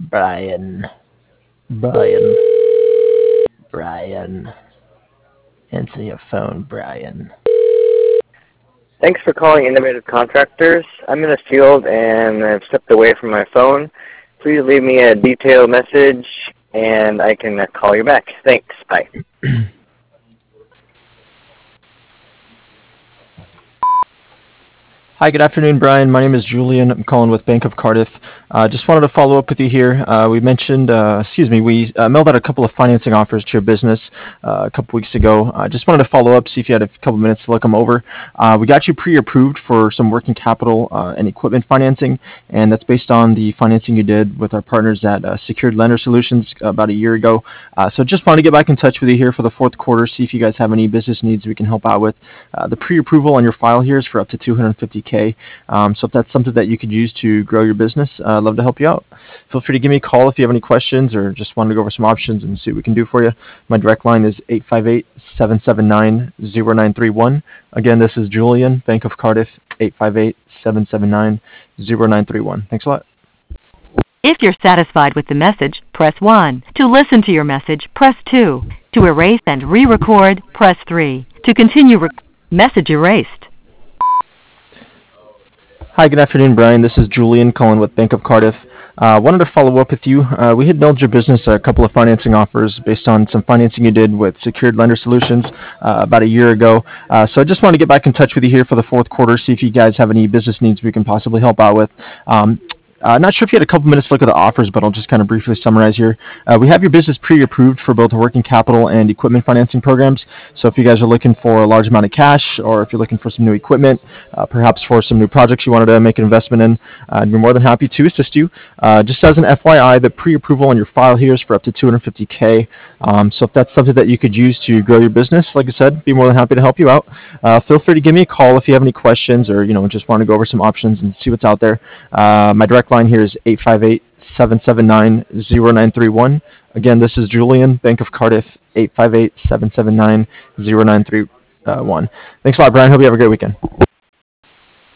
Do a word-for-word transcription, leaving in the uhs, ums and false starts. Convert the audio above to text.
Brian, Brian, Brian. Answer your phone, Brian. Thanks for calling Innovative Contractors. I'm in the field and I've stepped away from my phone. Please leave me a detailed message and I can uh, call you back. Thanks. Bye. Hi, good afternoon, Brian. My name is Julian. I'm calling with Bank of Cardiff. Uh, just wanted to follow up with you here. Uh, we mentioned, uh, excuse me, we uh, mailed out a couple of financing offers to your business uh, a couple weeks ago. I uh, just wanted to follow up, see if you had a couple minutes to look them over. Uh, we got you pre-approved for some working capital uh, and equipment financing, and that's based on the financing you did with our partners at uh, Secured Lender Solutions about a year ago. Uh, so just wanted to get back in touch with you here for the fourth quarter, see if you guys have any business needs we can help out with. Uh, the pre-approval on your file here is for up to two hundred fifty K. Um, so if that's something that you could use to grow your business, uh, I'd love to help you out. Feel free to give me a call if you have any questions or just wanted to go over some options and see what we can do for you. My direct line is eight five eight, seven seven nine, zero nine three one. Again, this is Julian, Bank of Cardiff, eight five eight, seven seven nine, zero nine three one. Thanks a lot. If you're satisfied with the message, press one. To listen to your message, press two. To erase and re-record, press three. To continue, rec- message erased. Hi, good afternoon, Brian. This is Julian calling with Bank of Cardiff. Uh, wanted to follow up with you. Uh, we had mailed your business a couple of financing offers based on some financing you did with Secured Lender Solutions uh, about a year ago. Uh, so I just want to get back in touch with you here for the fourth quarter, see if you guys have any business needs we can possibly help out with. Um, Uh, not sure if you had a couple minutes to look at the offers, but I'll just kind of briefly summarize here. Uh, we have your business pre-approved for both working capital and equipment financing programs. So if you guys are looking for a large amount of cash, or if you're looking for some new equipment, uh, perhaps for some new projects you wanted to make an investment in, uh, we're more than happy to assist you. Uh, just as an F Y I, the pre-approval on your file here is for up to two hundred fifty K. Um, so if that's something that you could use to grow your business, like I said, be more than happy to help you out. Uh, feel free to give me a call if you have any questions or you know just want to go over some options and see what's out there. Uh, my direct line here is eight five eight, seven seven nine, zero nine three one. Again, this is Julian, Bank of Cardiff, eight five eight, seven seven nine, zero nine three one. Thanks a lot, Brian. Hope you have a great weekend.